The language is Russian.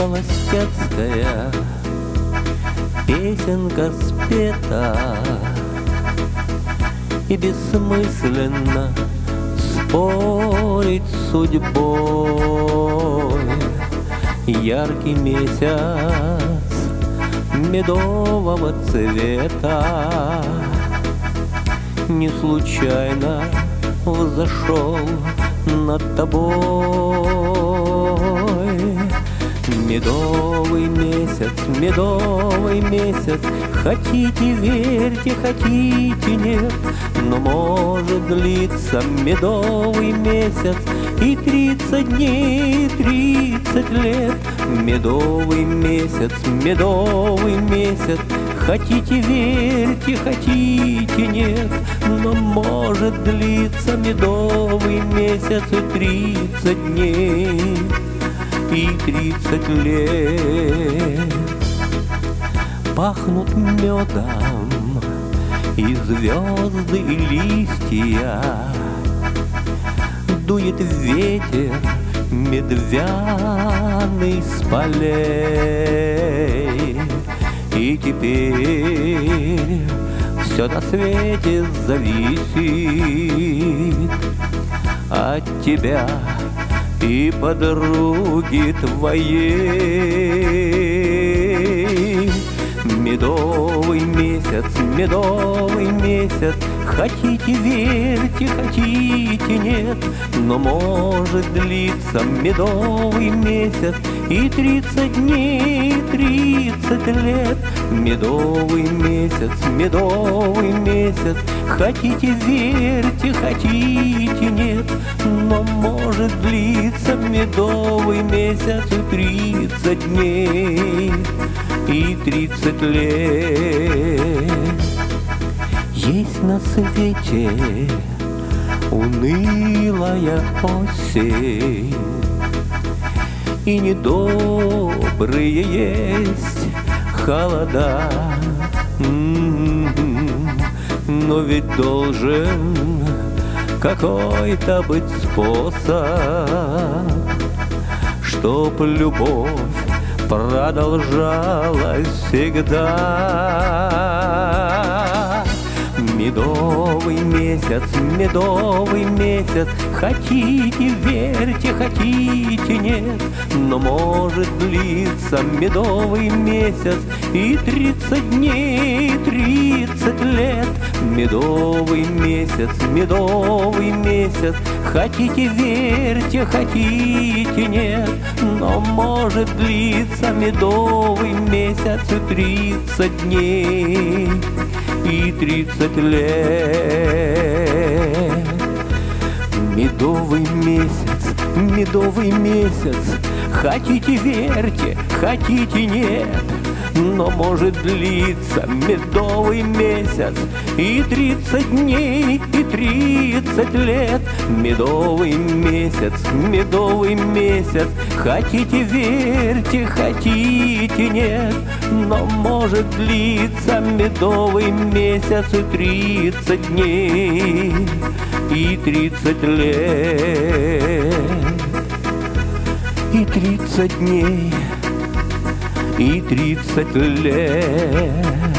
холостяцкая песенка спета, и бессмысленно спорить с судьбой. Яркий месяц медового цвета не случайно взошел над тобой. Медовый месяц, хотите верьте, хотите нет, но может длиться медовый месяц и 30 дней, и 30 лет. Медовый месяц, хотите верьте, хотите нет, но может длиться медовый месяц и 30 дней, и 30 лет. Пахнут медом и звезды, и листья, дует ветер медвяный с полей. И теперь все на свете зависит от тебя и подруги твоей. Медовый месяц, хотите верьте, хотите нет, но может длиться медовый месяц и 30 дней, и 30 лет. Медовый месяц, хотите верьте, хотите нет, но может длиться медовый месяц и 30 дней, и 30 лет. Есть на свете унылая осень, и недобрые есть холода. Но ведь должен какой-то быть способ, чтоб любовь продолжалась всегда. Медовый месяц, хотите верьте, хотите нет, но может длиться медовый месяц и 30 дней, и 30 лет. Медовый месяц, хотите верьте, хотите нет, но может длиться медовый месяц и 30 дней, и 30 лет. Медовый месяц, хотите верьте, хотите нет, но может длиться медовый месяц и 30 дней, и 30 лет. Медовый месяц, хотите верьте, хотите нет, но может длиться медовый месяц и 30 дней, и 30 лет, и 30 дней, и 30 лет.